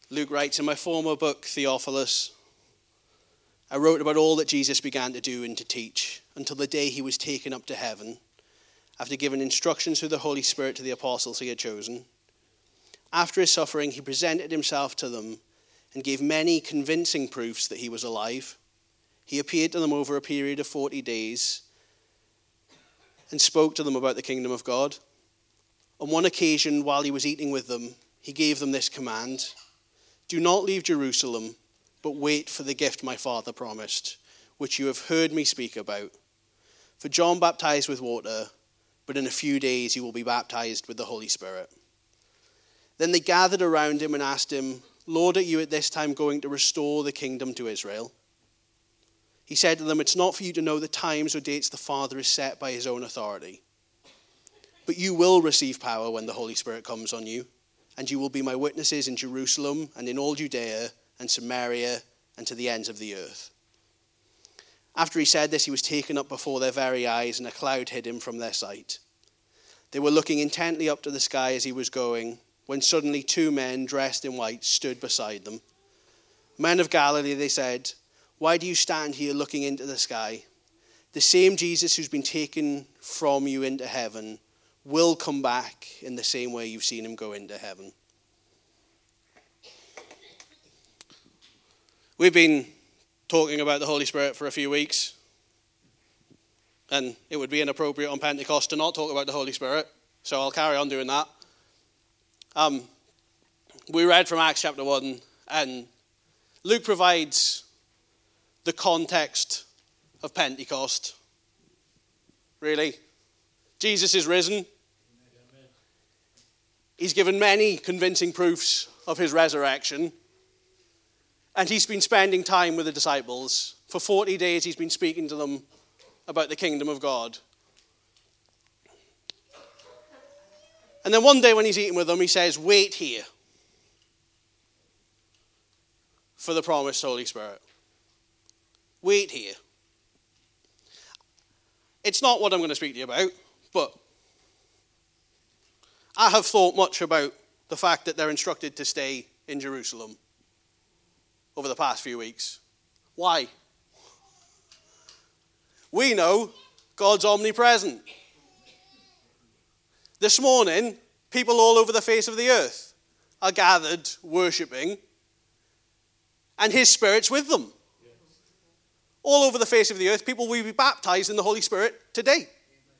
Luke writes, "In my former book, Theophilus, I wrote about all that Jesus began to do and to teach until the day he was taken up to heaven, after giving instructions through the Holy Spirit to the apostles he had chosen. After his suffering, he presented himself to them and gave many convincing proofs that he was alive. He appeared to them over a period of 40 days and spoke to them about the kingdom of God. On one occasion, while he was eating with them, he gave them this command: 'Do not leave Jerusalem, but wait for the gift my Father promised, which you have heard me speak about. For John baptized with water, but in a few days you will be baptized with the Holy Spirit.' Then they gathered around him and asked him, 'Lord, are you at this time going to restore the kingdom to Israel?' He said to them, 'It's not for you to know the times or dates the Father has set by his own authority. But you will receive power when the Holy Spirit comes on you, and you will be my witnesses in Jerusalem and in all Judea and Samaria and to the ends of the earth.' After he said this, he was taken up before their very eyes, and a cloud hid him from their sight. They were looking intently up to the sky as he was going, when suddenly 2 men dressed in white stood beside them. 'Men of Galilee,' they said, 'why do you stand here looking into the sky? The same Jesus who's been taken from you into heaven will come back in the same way you've seen him go into heaven.'" We've been talking about the Holy Spirit for a few weeks, and it would be inappropriate on Pentecost to not talk about the Holy Spirit, so I'll carry on doing that. We read from Acts chapter 1, and Luke provides the context of Pentecost. Really. Jesus is risen. He's given many convincing proofs of his resurrection. And he's been spending time with the disciples. For 40 days he's been speaking to them about the kingdom of God. And then one day when he's eating with them, he says, "Wait here for the promised Holy Spirit. Wait here." It's not what I'm going to speak to you about, but I have thought much about the fact that they're instructed to stay in Jerusalem over the past few weeks. Why? We know God's omnipresent. This morning, people all over the face of the earth are gathered worshipping, and his Spirit's with them. All over the face of the earth, people will be baptized in the Holy Spirit today.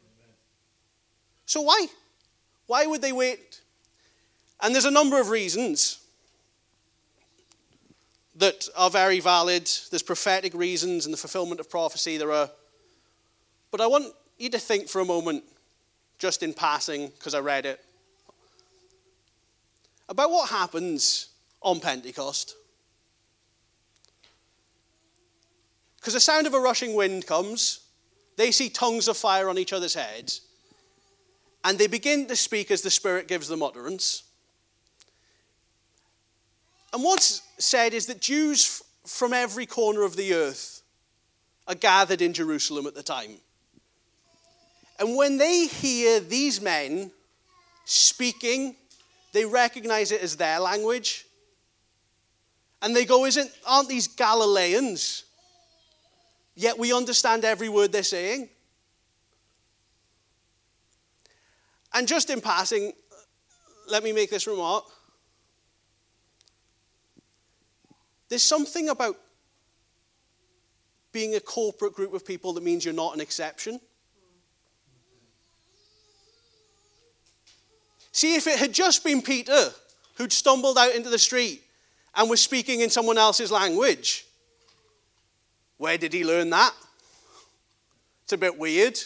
So why? Why would they wait? And there's a number of reasons that are very valid. There's prophetic reasons and the fulfillment of prophecy. But I want you to think for a moment, just in passing, because I read it, about what happens on Pentecost. Because the sound of a rushing wind comes, they see tongues of fire on each other's heads, and they begin to speak as the Spirit gives them utterance. And what's said is that Jews from every corner of the earth are gathered in Jerusalem at the time. And when they hear these men speaking, they recognize it as their language. And they go, aren't these Galileans? Yet we understand every word they're saying. And just in passing, let me make this remark. There's something about being a corporate group of people that means you're not an exception. See, if it had just been Peter who'd stumbled out into the street and was speaking in someone else's language, where did he learn that? It's a bit weird.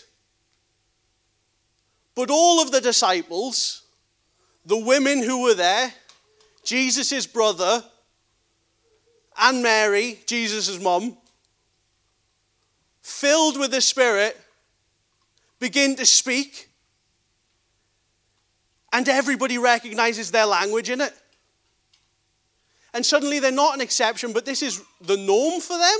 But all of the disciples, the women who were there, Jesus' brother, and Mary, Jesus' mum, filled with the Spirit, begin to speak, and everybody recognizes their language in it. And suddenly they're not an exception, but this is the norm for them.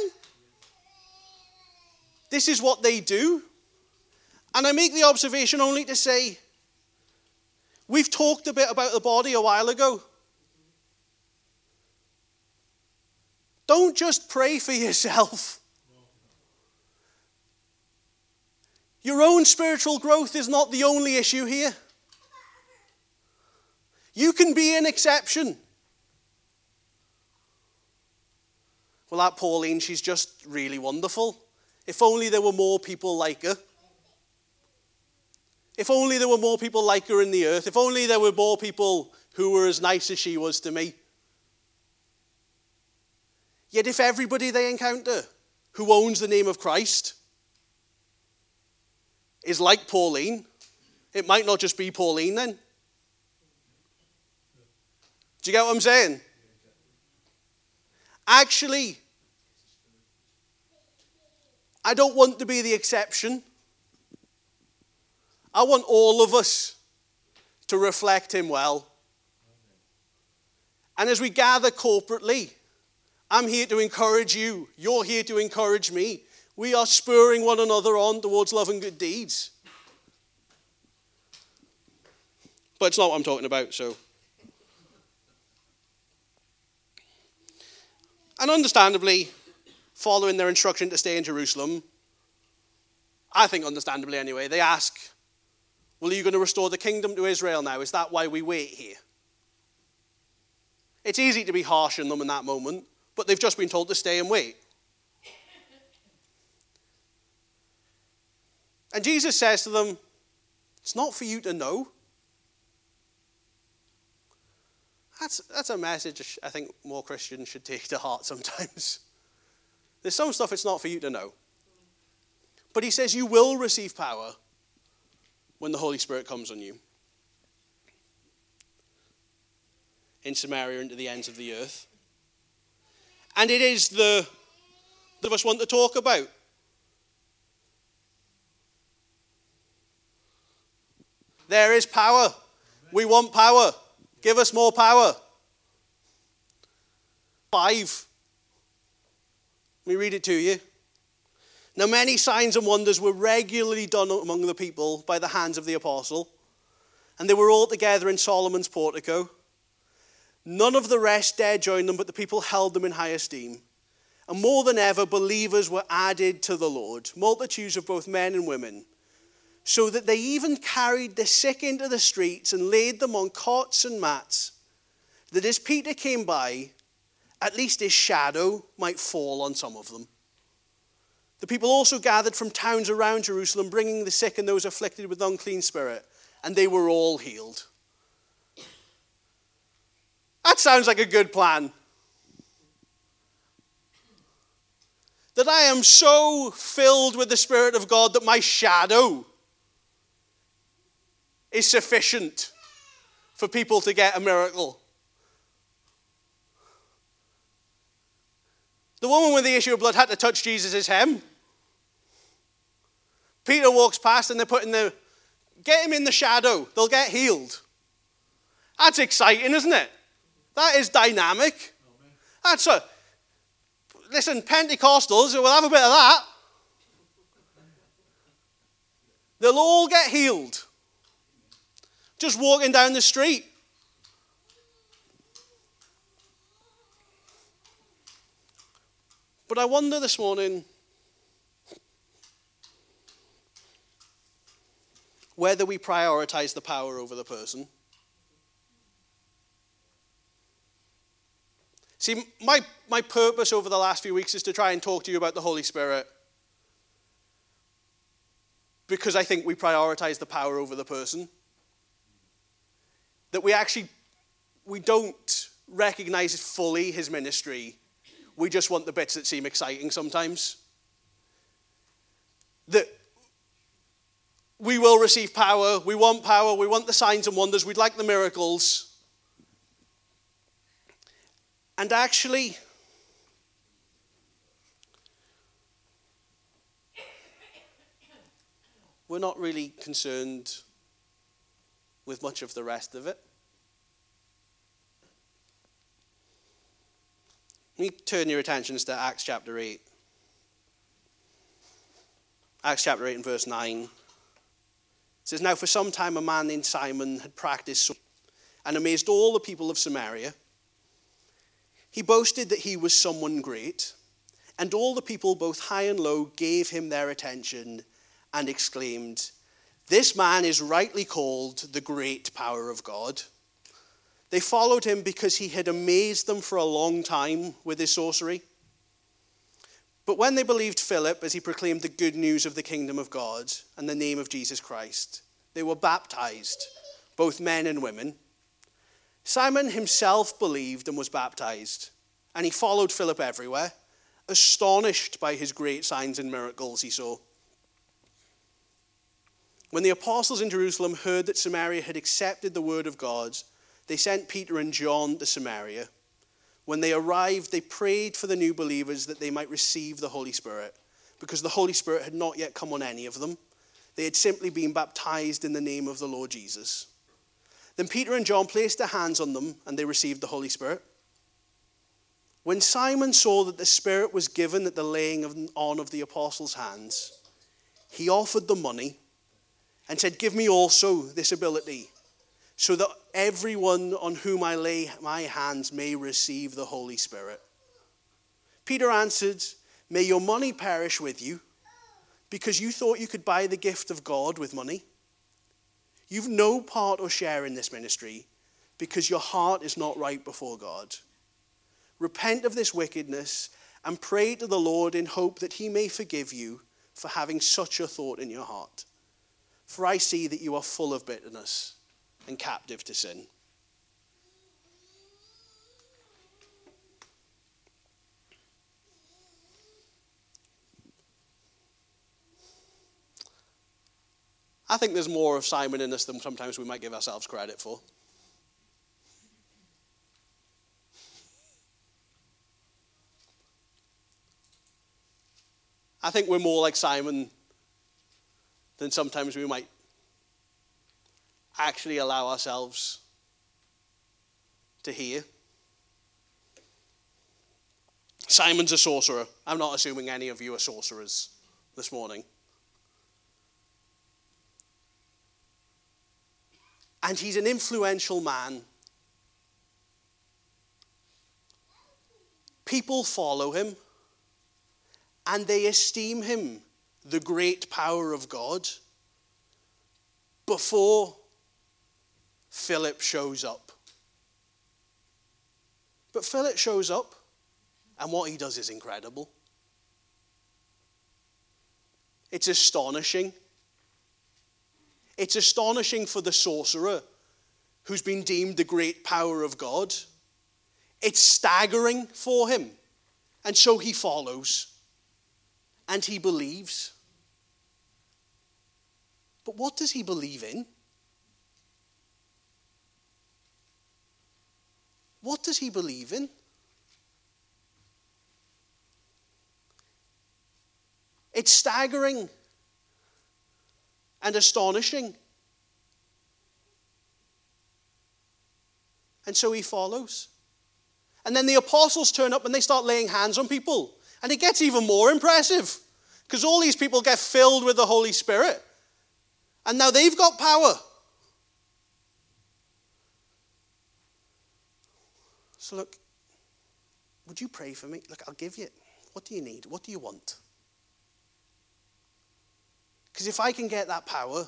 This is what they do. And I make the observation only to say, we've talked a bit about the body a while ago. Don't just pray for yourself. Your own spiritual growth is not the only issue here. You can be an exception. Well, that Pauline, she's just really wonderful. If only there were more people like her. If only there were more people like her in the earth. If only there were more people who were as nice as she was to me. Yet if everybody they encounter who owns the name of Christ is like Pauline, it might not just be Pauline then. Do you get what I'm saying? Actually, I don't want to be the exception. I want all of us to reflect him well. And as we gather corporately, I'm here to encourage you. You're here to encourage me. We are spurring one another on towards love and good deeds. But it's not what I'm talking about, so. And understandably, following their instruction to stay in Jerusalem, I think understandably anyway, they ask, well, are you going to restore the kingdom to Israel now? Is that why we wait here? It's easy to be harsh on them in that moment, but they've just been told to stay and wait. And Jesus says to them, it's not for you to know. That's a message I think more Christians should take to heart sometimes. There's some stuff it's not for you to know. But he says you will receive power when the Holy Spirit comes on you. In Samaria and to the ends of the earth. And it is the of us want to talk about. There is power. We want power. Give us more power. 5. Let me read it to you. Now many signs and wonders were regularly done among the people by the hands of the apostle, and they were all together in Solomon's portico. None of the rest dared join them, but the people held them in high esteem. And more than ever, believers were added to the Lord, multitudes of both men and women, so that they even carried the sick into the streets and laid them on cots and mats, that as Peter came by, at least his shadow might fall on some of them. The people also gathered from towns around Jerusalem, bringing the sick and those afflicted with unclean spirit, and they were all healed. That sounds like a good plan. That I am so filled with the Spirit of God that my shadow is sufficient for people to get a miracle. The woman with the issue of blood had to touch Jesus' hem. Peter walks past and they're get him in the shadow. They'll get healed. That's exciting, isn't it? That is dynamic. Listen, Pentecostals will have a bit of that. They'll all get healed. Just walking down the street. But I wonder this morning whether we prioritize the power over the person. See, my purpose over the last few weeks is to try and talk to you about the Holy Spirit, because I think we prioritize the power over the person. That we don't recognize fully his ministry. We just want the bits that seem exciting sometimes. That we will receive power, we want the signs and wonders, we'd like the miracles. And actually, we're not really concerned with much of the rest of it. Let me turn your attentions to Acts chapter 8. Acts chapter 8 and verse 9. It says, now for some time a man named Simon had practiced and amazed all the people of Samaria. He boasted that he was someone great, and all the people, both high and low, gave him their attention and exclaimed, "This man is rightly called the great power of God." They followed him because he had amazed them for a long time with his sorcery. But when they believed Philip as he proclaimed the good news of the kingdom of God and the name of Jesus Christ, they were baptized, both men and women. Simon himself believed and was baptized, and he followed Philip everywhere, astonished by his great signs and miracles he saw. When the apostles in Jerusalem heard that Samaria had accepted the word of God, they sent Peter and John to Samaria. When they arrived, they prayed for the new believers that they might receive the Holy Spirit, because the Holy Spirit had not yet come on any of them. They had simply been baptized in the name of the Lord Jesus. Then Peter and John placed their hands on them, and they received the Holy Spirit. When Simon saw that the Spirit was given at the laying on of the apostles' hands, he offered them money and said, "Give me also this ability, so that everyone on whom I lay my hands may receive the Holy Spirit." Peter answered, "May your money perish with you, because you thought you could buy the gift of God with money. You've no part or share in this ministry, because your heart is not right before God. Repent of this wickedness and pray to the Lord in hope that he may forgive you for having such a thought in your heart. For I see that you are full of bitterness and captive to sin." I think there's more of Simon in us than sometimes we might give ourselves credit for. I think we're more like Simon than sometimes we might actually allow ourselves to hear. Simon's a sorcerer. I'm not assuming any of you are sorcerers this morning. And he's an influential man. People follow him, and they esteem him the great power of God before Philip shows up. But Philip shows up, and what he does is incredible. It's astonishing. It's astonishing for the sorcerer who's been deemed the great power of God. It's staggering for him. And so he follows. And he believes. But what does he believe in? What does he believe in? It's staggering and astonishing. And so he follows. And then the apostles turn up and they start laying hands on people. And it gets even more impressive, because all these people get filled with the Holy Spirit. And now they've got power. So look, would you pray for me? Look, I'll give you. What do you need? What do you want? Because if I can get that power,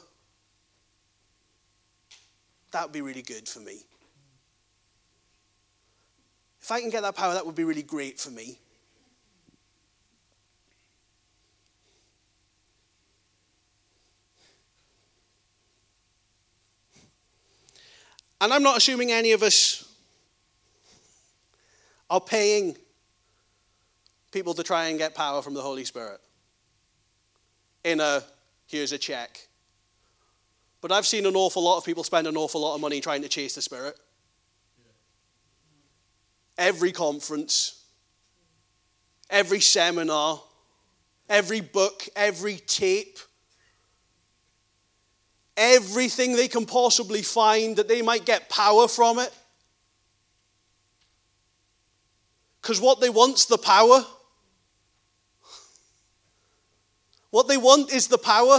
that would be really good for me. If I can get that power, that would be really great for me. And I'm not assuming any of us are paying people to try and get power from the Holy Spirit in a, here's a check. But I've seen an awful lot of people spend an awful lot of money trying to chase the Spirit. Every conference, every seminar, every book, every tape, everything they can possibly find that they might get power from it. Because what they want's the power. What they want is the power.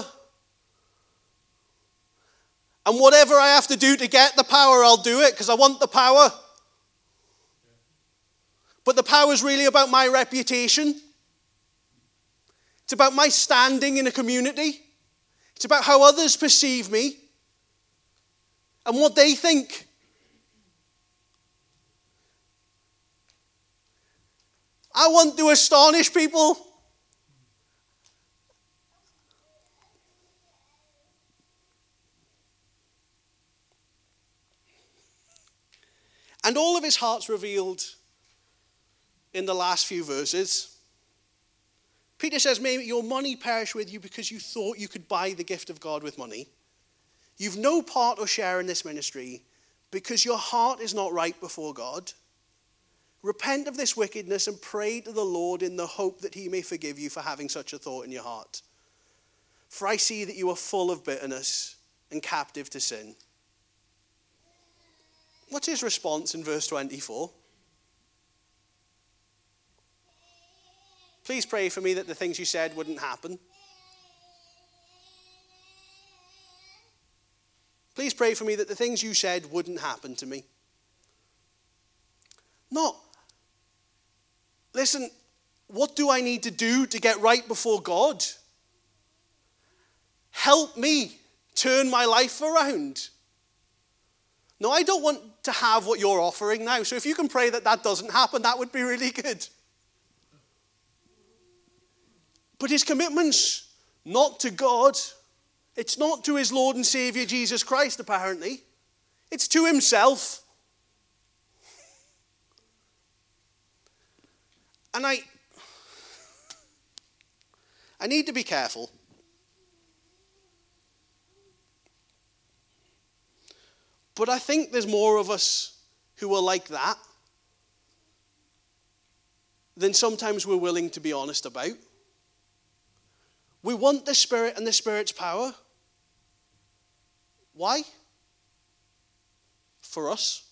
And whatever I have to do to get the power, I'll do it because I want the power. But the power is really about my reputation. It's about my standing in a community. It's about how others perceive me and what they think. I want to astonish people. And all of his heart's revealed in the last few verses. Peter says, may your money perish with you because you thought you could buy the gift of God with money. You've no part or share in this ministry because your heart is not right before God. Repent of this wickedness and pray to the Lord in the hope that he may forgive you for having such a thought in your heart. For I see that you are full of bitterness and captive to sin. What's his response in verse 24? Please pray for me that the things you said wouldn't happen. Please pray for me that the things you said wouldn't happen to me. Not, listen, what do I need to do to get right before God? Help me turn my life around. No, I don't want to have what you're offering now. So if you can pray that that doesn't happen, that would be really good. But his commitment's not to God. It's not to his Lord and Savior Jesus Christ, apparently. It's to himself. And I need to be careful. But I think there's more of us who are like that than sometimes we're willing to be honest about. We want the Spirit and the Spirit's power. Why? For us.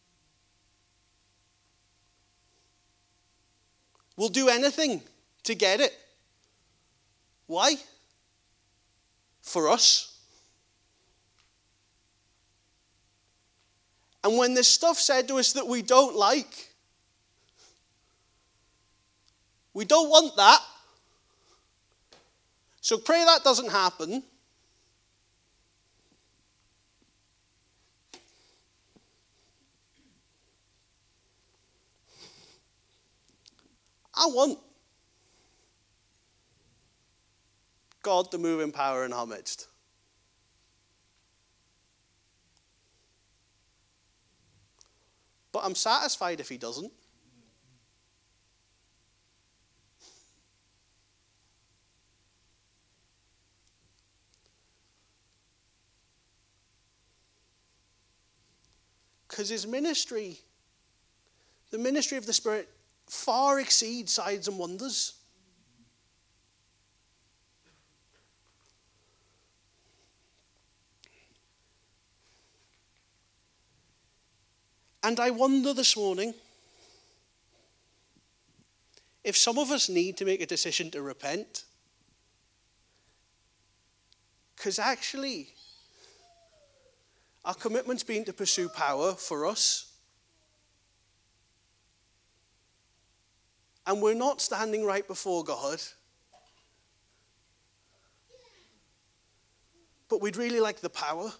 We'll do anything to get it. Why? For us. And when there's stuff said to us that we don't like, we don't want that. So pray that doesn't happen. I want God to move in power in our midst. But I'm satisfied if he doesn't. Because his ministry, the ministry of the Spirit, far exceeds signs and wonders. And I wonder this morning if some of us need to make a decision to repent. Because actually, our commitment's been to pursue power for us. And we're not standing right before God. But we'd really like the power.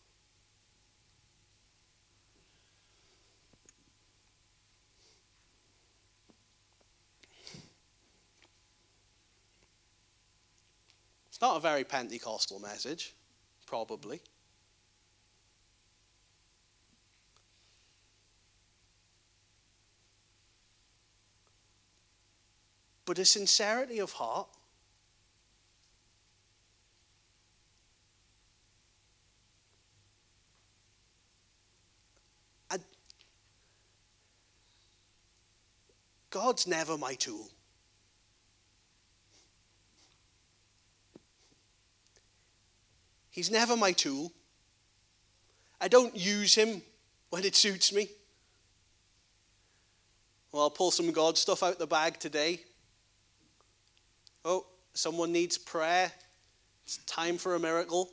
It's not a very Pentecostal message, probably. But a sincerity of heart. God's never my tool. He's never my tool. I don't use him when it suits me. Well, I'll pull some God stuff out the bag today. Oh, someone needs prayer. It's time for a miracle.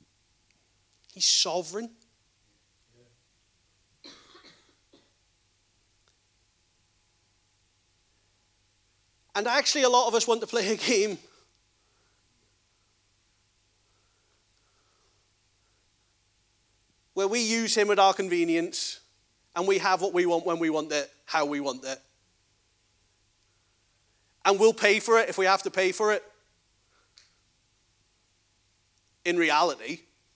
He's sovereign. And actually, a lot of us want to play a game where we use him at our convenience and we have what we want when we want it, how we want it. And we'll pay for it if we have to pay for it. In reality.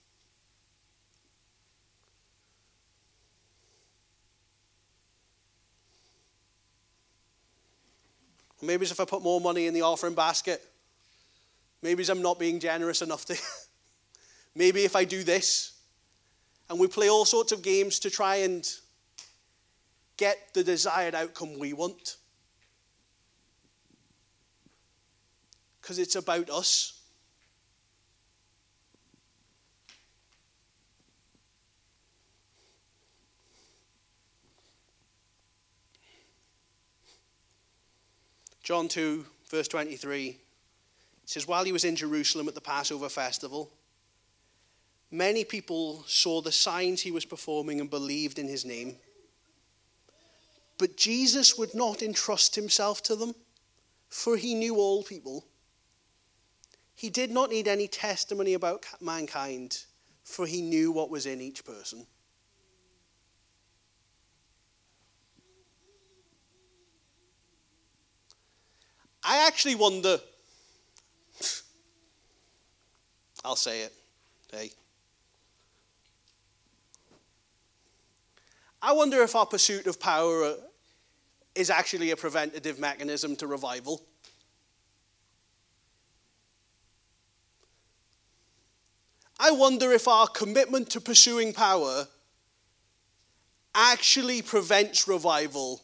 Maybe it's if I put more money in the offering basket. Maybe it's I'm not being generous enough to. Maybe if I do this. And we play all sorts of games to try and get the desired outcome we want. Because it's about us. John 2, verse 23, it says, while he was in Jerusalem at the Passover festival, many people saw the signs he was performing and believed in his name. But Jesus would not entrust himself to them, for he knew all people. He did not need any testimony about mankind, for he knew what was in each person. I actually wonder, I'll say it, hey. I wonder if our pursuit of power is actually a preventative mechanism to revival. I wonder if our commitment to pursuing power actually prevents revival.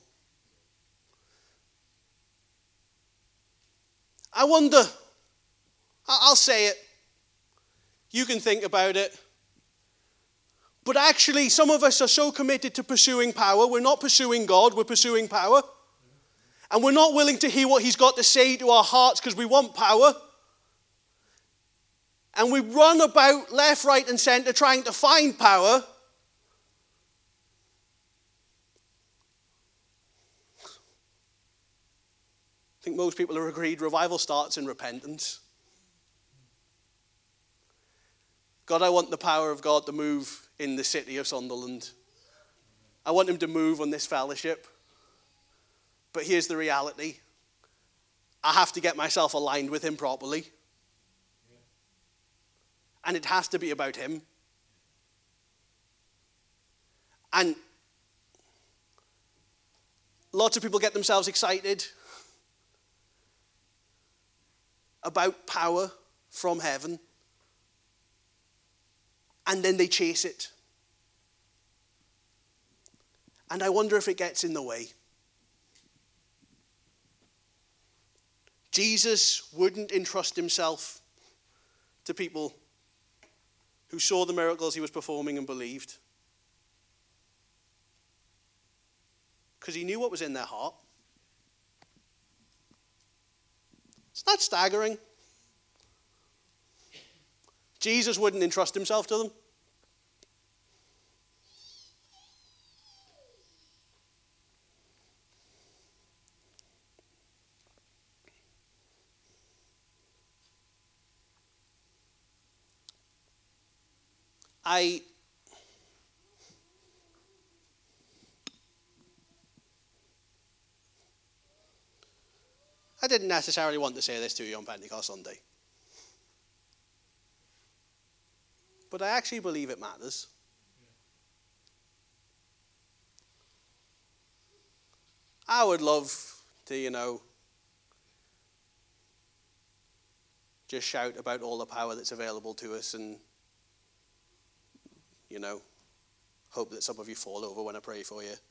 I wonder, I'll say it, you can think about it, but actually some of us are so committed to pursuing power, we're not pursuing God, we're pursuing power, and we're not willing to hear what he's got to say to our hearts because we want power, and we run about left, right, and centre trying to find power. I think most people are agreed revival starts in repentance. God, I want the power of God to move in the city of Sunderland. I want him to move on this fellowship. But here's the reality. I have to get myself aligned with him properly. And it has to be about him. And lots of people get themselves excited about power from heaven, and then they chase it. And I wonder if it gets in the way. Jesus wouldn't entrust himself to people who saw the miracles he was performing and believed, because he knew what was in their heart. It's not staggering. Jesus wouldn't entrust himself to them. I didn't necessarily want to say this to you on Pentecost Sunday. But I actually believe it matters. I would love to, just shout about all the power that's available to us and, hope that some of you fall over when I pray for you.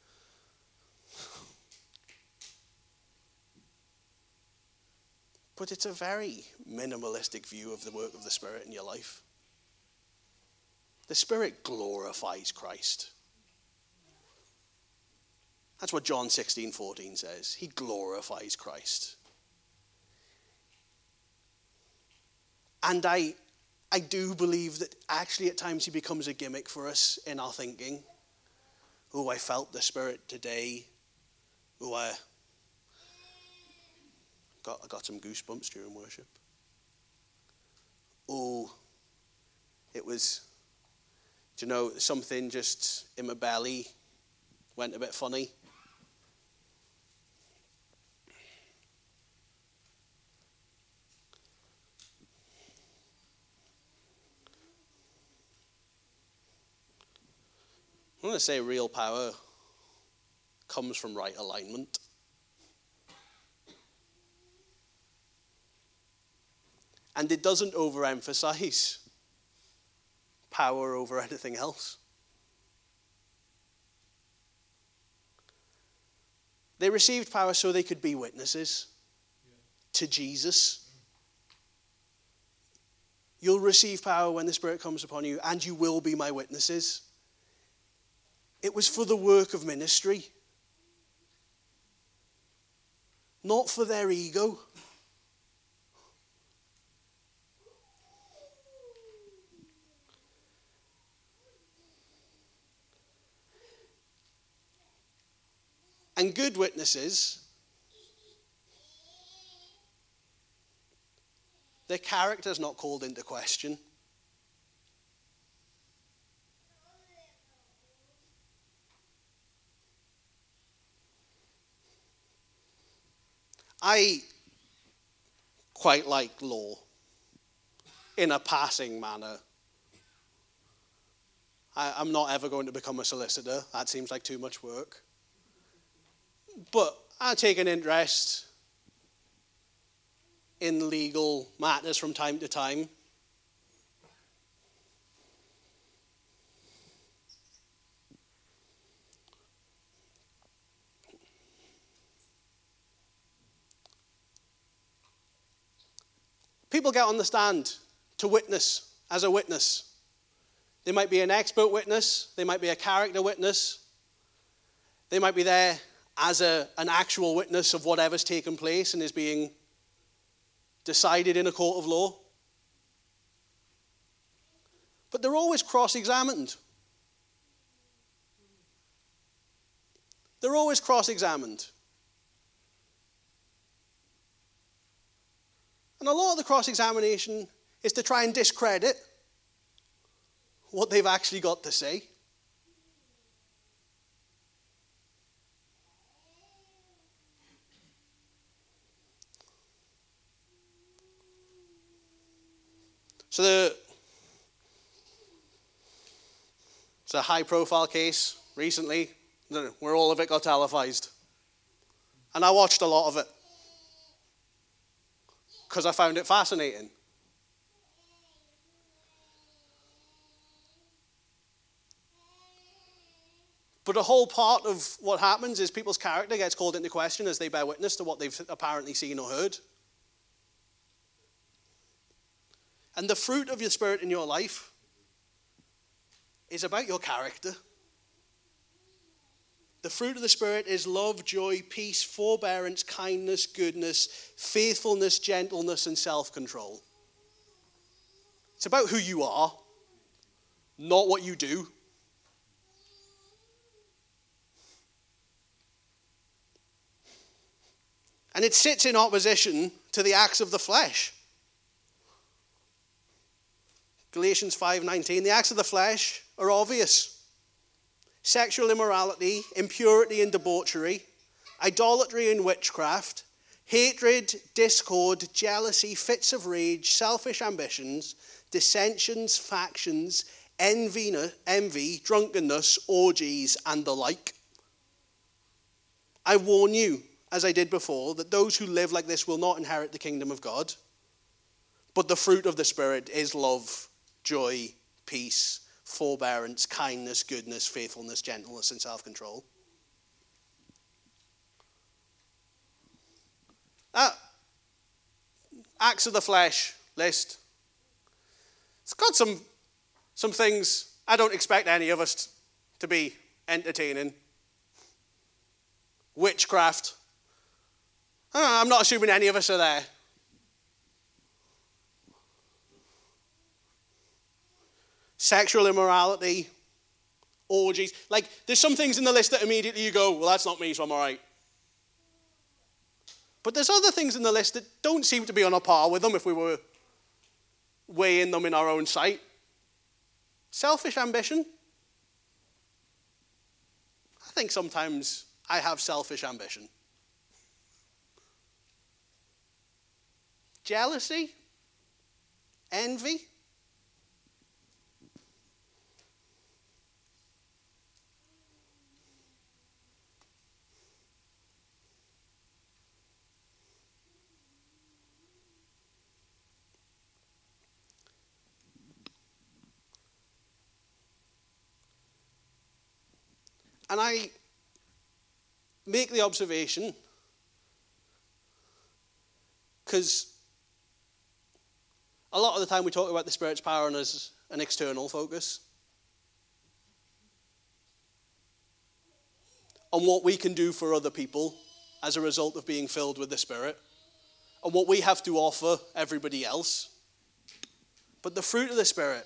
But it's a very minimalistic view of the work of the Spirit in your life. The Spirit glorifies Christ. That's what John 16:14 says. He glorifies Christ. And I do believe that actually at times he becomes a gimmick for us in our thinking. Oh, I felt the Spirit today. Oh, I got some goosebumps during worship. Oh, it was, something just in my belly went a bit funny. I'm going to say real power comes from right alignment. And it doesn't overemphasize power over anything else. They received power so they could be witnesses to Jesus. You'll receive power when the Spirit comes upon you, and you will be my witnesses. It was for the work of ministry, not for their ego. And good witnesses, their character is not called into question. I quite like law in a passing manner. I'm not ever going to become a solicitor. That seems like too much work. But I take an interest in legal matters from time to time. People get on the stand to witness as a witness. They might be an expert witness. They might be a character witness. They might be there as an actual witness of whatever's taken place and is being decided in a court of law. But they're always cross-examined. They're always cross-examined. And a lot of the cross-examination is to try and discredit what they've actually got to say. So it's a high-profile case recently where all of it got televised. And I watched a lot of it because I found it fascinating. But a whole part of what happens is people's character gets called into question as they bear witness to what they've apparently seen or heard. And the fruit of your Spirit in your life is about your character. The fruit of the Spirit is love, joy, peace, forbearance, kindness, goodness, faithfulness, gentleness, and self-control. It's about who you are, not what you do. And it sits in opposition to the acts of the flesh. Galatians 5:19, the acts of the flesh are obvious. Sexual immorality, impurity and debauchery, idolatry and witchcraft, hatred, discord, jealousy, fits of rage, selfish ambitions, dissensions, factions, envy, drunkenness, orgies, and the like. I warn you, as I did before, that those who live like this will not inherit the kingdom of God. But the fruit of the Spirit is love, joy, peace, forbearance, kindness, goodness, faithfulness, gentleness, and self-control. That acts of the flesh list, it's got some things I don't expect any of us to be entertaining. Witchcraft. I'm not assuming any of us are there. Sexual immorality, orgies. Like, there's some things in the list that immediately you go, well, that's not me, so I'm all right. But there's other things in the list that don't seem to be on a par with them if we were weighing them in our own sight. Selfish ambition. I think sometimes I have selfish ambition. Jealousy. Envy. And I make the observation, because a lot of the time we talk about the Spirit's power and as an external focus, on what we can do for other people as a result of being filled with the Spirit, and what we have to offer everybody else. But the fruit of the Spirit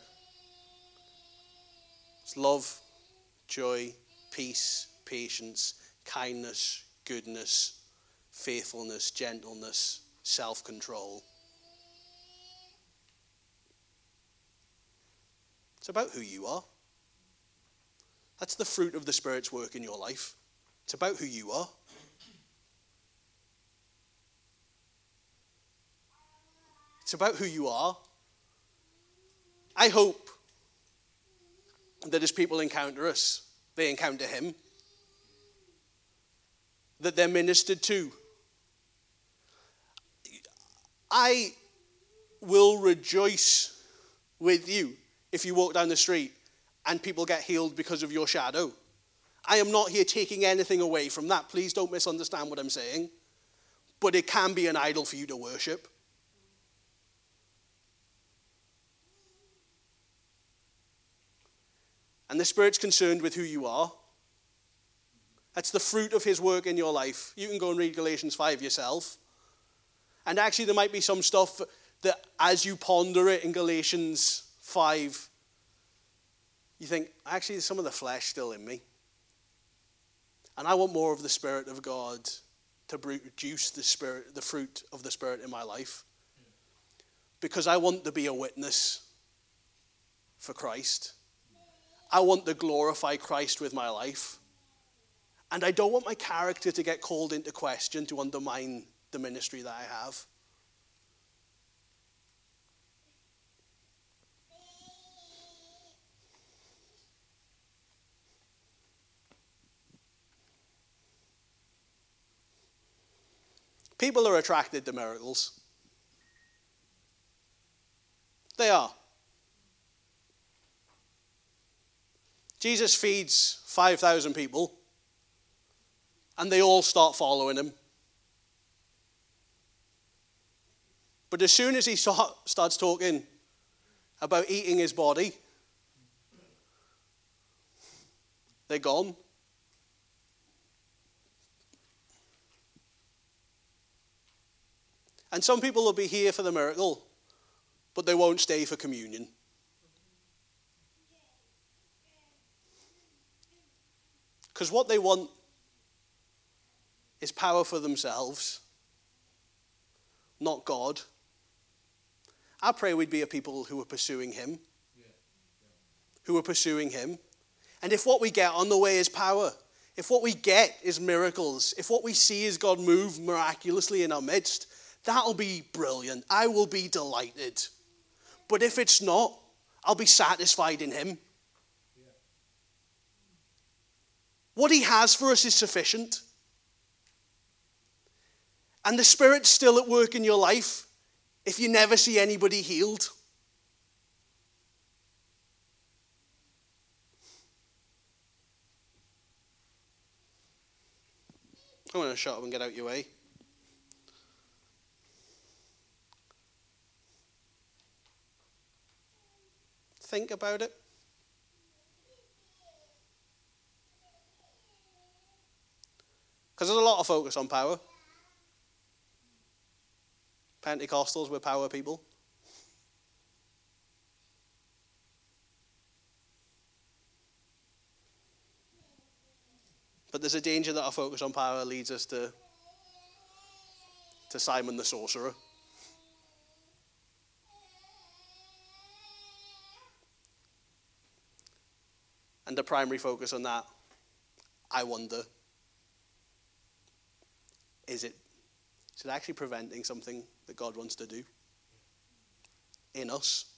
is love, joy, peace, patience, kindness, goodness, faithfulness, gentleness, self-control. It's about who you are. That's the fruit of the Spirit's work in your life. It's about who you are. It's about who you are. I hope that as people encounter us, they encounter him, that they're ministered to. I will rejoice with you if you walk down the street and people get healed because of your shadow. I am not here taking anything away from that. Please don't misunderstand what I'm saying. But it can be an idol for you to worship. And the Spirit's concerned with who you are. That's the fruit of his work in your life. You can go and read Galatians 5 yourself. And actually there might be some stuff that as you ponder it in Galatians 5, you think, actually there's some of the flesh still in me. And I want more of the Spirit of God to produce the fruit of the Spirit in my life. Because I want to be a witness for Christ. I want to glorify Christ with my life. And I don't want my character to get called into question to undermine the ministry that I have. People are attracted to miracles. They are. Jesus feeds 5,000 people, and they all start following him. But as soon as he starts talking about eating his body, they're gone. And some people will be here for the miracle, but they won't stay for communion. Because what they want is power for themselves, not God. I pray we'd be a people who are pursuing him. Who are pursuing him. And if what we get on the way is power, if what we get is miracles, if what we see is God move miraculously in our midst, that'll be brilliant. I will be delighted. But if it's not, I'll be satisfied in him. What he has for us is sufficient. And the Spirit's still at work in your life if you never see anybody healed. I'm going to shut up and get out your way. Think about it. Because there's a lot of focus on power. Pentecostals, we're power people. But there's a danger that our focus on power leads us to to Simon the sorcerer. And the primary focus on that, I wonder, is it actually preventing something that God wants to do in us?